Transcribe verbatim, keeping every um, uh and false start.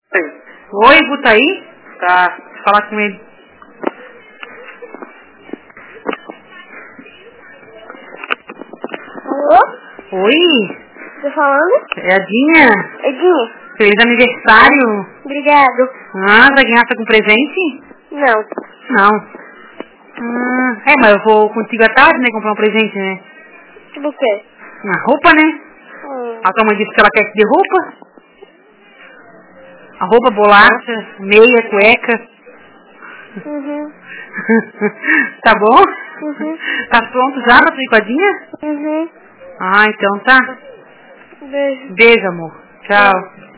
Oi, Gu, tá aí? Tá, deixa eu falar com ele. Alô? Oi? Tô falando? É a Dinha? Edinho. Feliz aniversário. Obrigado. Ah, vai ganhar com presente? Não. Não. Ah, é, mas eu vou contigo à tarde, né, comprar um presente, né? Tipo o quê? Uma roupa, né? Hum. A tua mãe disse que ela quer que dê roupa. A roupa, bolacha, meia, cueca. Uhum. Tá bom? Uhum. Tá pronto já pra tua enquadinha? Uhum. Ah, então tá. Beijo. Beijo, amor. Tchau.